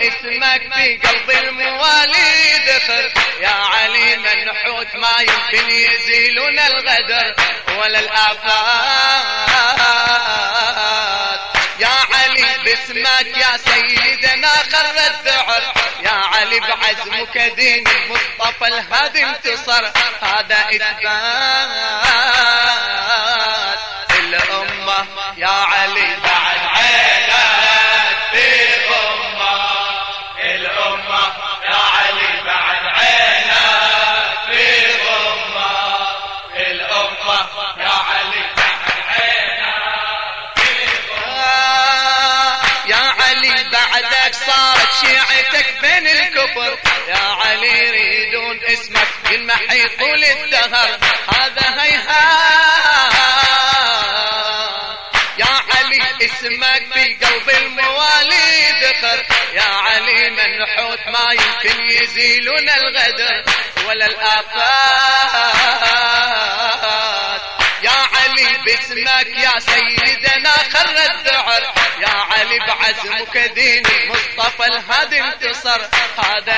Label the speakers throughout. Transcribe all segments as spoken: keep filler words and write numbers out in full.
Speaker 1: اسمك في قلب الموالي ذخر، يا علي منحوت ما يمكن يزيلون الغدر ولا الآفات. يا علي باسمك يا سيدنا خر الذعر، يا علي بعزمك دين المصطفى الهادي انتصر، هذا إثبات الأمة. يا علي بعد عينك في غمة الأمة، يا علي بعد عينك في غمة الأمة، يا علي بعد عينك في غمة. يا علي بعدك صارت شيعتك بين الكفر، يا علي يريدون اسمك ينمحي طول الدهر، هذا هيهات. يا علي اسمك في قلب الموالي ذخر، يا علي منحوت ما يمكن يزيلون الغدر ولا الآفات. يا علي باسمك يا سيدنا خر الذعر، يا علي بعزمك دين المصطفى الهادي انتصر، هذا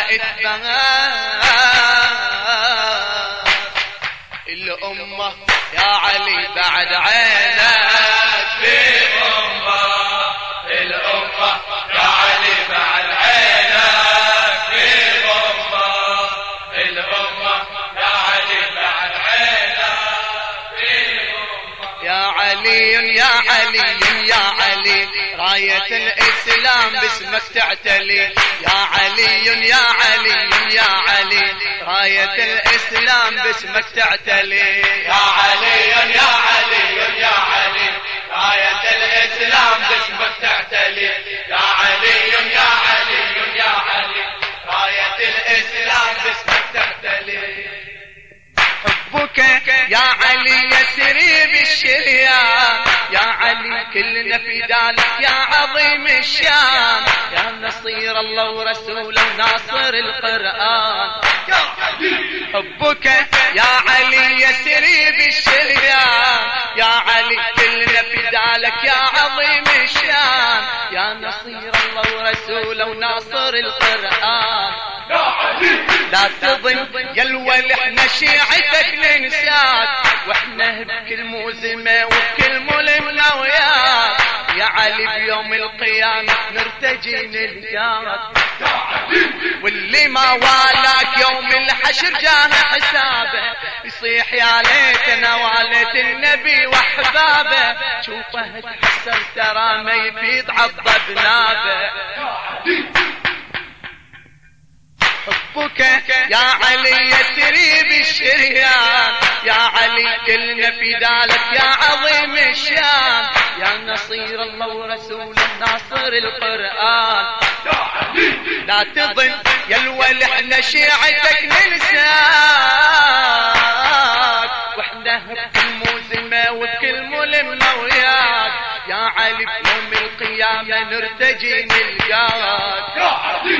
Speaker 1: إثبات الأمة. يا علي بعد عينك في غمة الأمة، يا علي بعد عينك في غمة الأمة، يا علي بعد عينك في غمة. يا علي يا علي يا علي راية الإسلام باسمك تعتلي، يا علي يا علي يا علي راية الإسلام باسمك تعتلي، يا علي يا علي يا علي راية الإسلام باسمك تعتلي، يا علي يا علي يا علي راية الإسلام باسمك تعتلي. حبك يا علي يسري بالشريان، يا علي كلنا في دالك يا عظيم الشان، يا نصير الله ورسوله وناصر القرآن. حبك يا علي يسري بالشريان، يا علي كلنا في دالك يا عظيم الشان، يا نصير الله ورسوله وناصر القرآن. لا تظن يا الولي احنا شيعتك ننساك، واحنا بكل موزمة وبكل ملمنا وياك، يا علي بيوم القيامة نرتجي نلقاك، واللي ما والاك يوم الحشر جاه حسابه، يصيح يا ليتنا واليت النبي واحبابه، شوفه تحسن ترى ما يفيد عض بنابه. حبك يا علي يسري بالشريان، يا علي كلنا في دالك يا عظيم الشان، يا نصير الله ورسوله ناصر القرآن. لا تظن يا الولي احنا شيعتك ننساك، واحنا بكل موزمة وبكل ملمنا وياك، يا علي بيوم القيامة نرتجي نلقاك،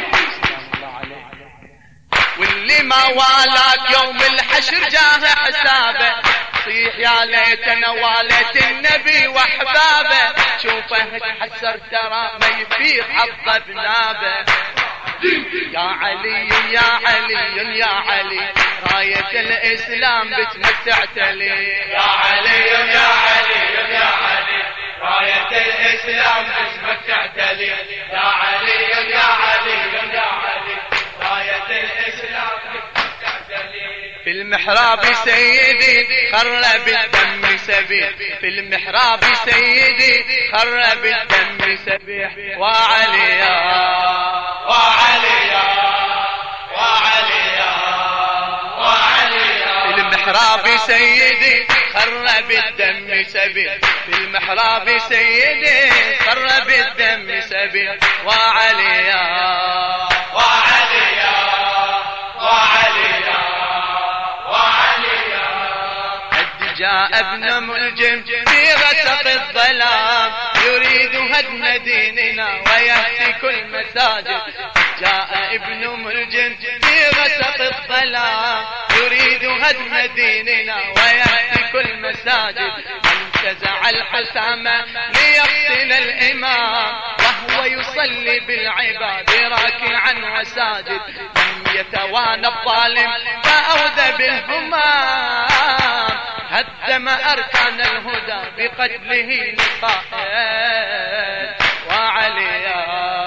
Speaker 1: واللي ما والاك يوم الحشر جاه حسابه، صيح يا ليتنا واليت النبي واحبابه، شوفه تحسر ترى ما يفيد حظ بنابه. يا علي يا علي يا علي راية الإسلام باسمك تعتلي، يا علي يا علي يا علي راية الإسلام باسمك تعتلي، يا علي يا علي يا علي راية الإسلام باسمك تعتلي. في المحراب سيدي خرب الدم سبيح، في المحراب سيدي خرب الدم سبيح، وعليا وعليا وعليا وعليا. في المحراب سيدي خرب الدم سبيح، في المحراب سيدي خرب الدم سبيح، وعليا وعليا وعليا وعليا. قد جاء ابن ملجم في غسق الظلام، يريد هدم ديننا ويهتك المساجد. جاء ابن ملجم في غسق الظلام، يريد هدم ديننا ويهتك المساجد. انتزع الحسامة ليقتل الإمام، وهو وهو يصلي بالعباد راكعا وساجد لم يتوانى الظالم فأوذى بالهمام هدم أركان الهدى بقتله للقائد وعليا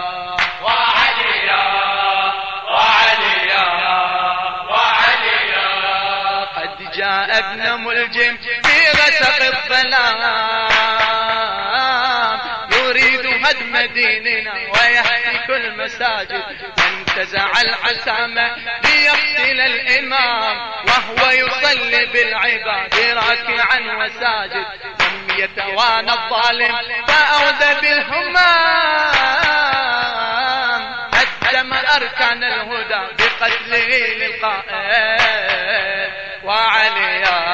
Speaker 2: وعليا وعليا وعليا
Speaker 1: قد جاء ابن ملجم في غسق الظلام يريد هدم ديننا ويهتك المساجد انتزع العسامة ليقتل الإمام وهو يصلي بالعباد راكعا وساجد لم يتوانى الظالم فأوذى بالهمام هدم أركان الهدى بقتله للقائد وعليا